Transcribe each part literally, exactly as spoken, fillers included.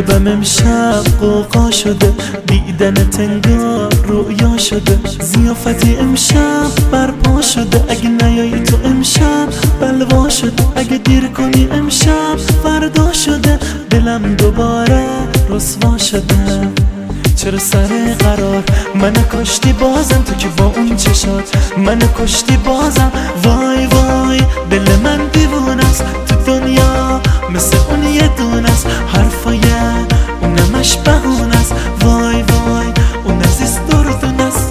قلبم امشب قوقا شده، دیدنت انگار رویا شده، ضیافتی امشب برپا شده، اگه نیایی تو امشب بلوا شده، اگه دیر کنی امشب فردا شده، دلم دوباره رسوا شده. چرا سر قرار من کشتی بازم، تو که با اون چشات من کشتی بازم. وای وای دل من دیوونه است تو دنیا، مثل اون یه دونه است، حرفای اونمش بهونه است. وای وای اون عزیز دردونه است.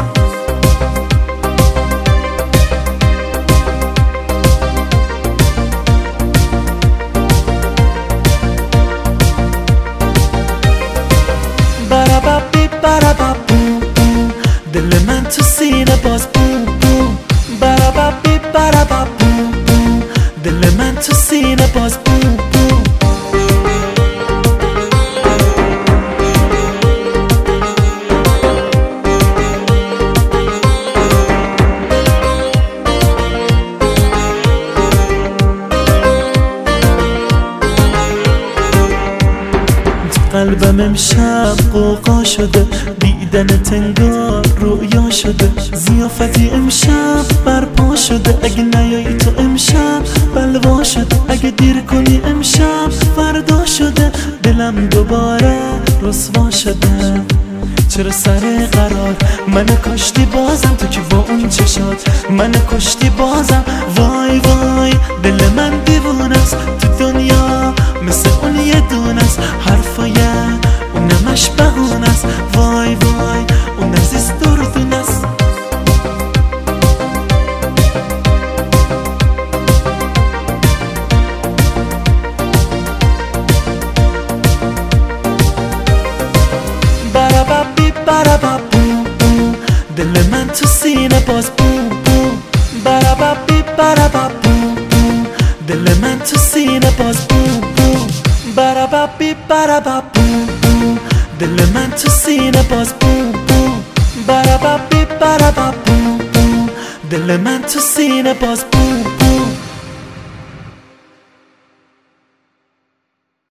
براببی براببو دل من تو سینه باز بو بو. براببی براببو دل من تو سینه باز بو بو. قلبم امشب قوقا شده، دیدنت انگار رویا شده، ضیافتی امشب برپا شده، اگه نیایی تو امشب بلوا شده، اگه دیر کنی امشب فردا شده، دلم دوباره رسوا شده. چرا سر قرار من کشتی بازم، تو که با اون چشات من کشتی بازم. وای وای دل من دیوونه است تو دنیا، مثل اون یه دونه است، حرفای اونمش بهونه است. وای وای اون عزیز دردونه است. براببی براببو دل من تو سینه باز بو بو. براببی براببو دل من تو سینه باز بو بو. براببی براببو دل من تو سینه باز بو بو. براببی براببو دل من تو سینه باز بو.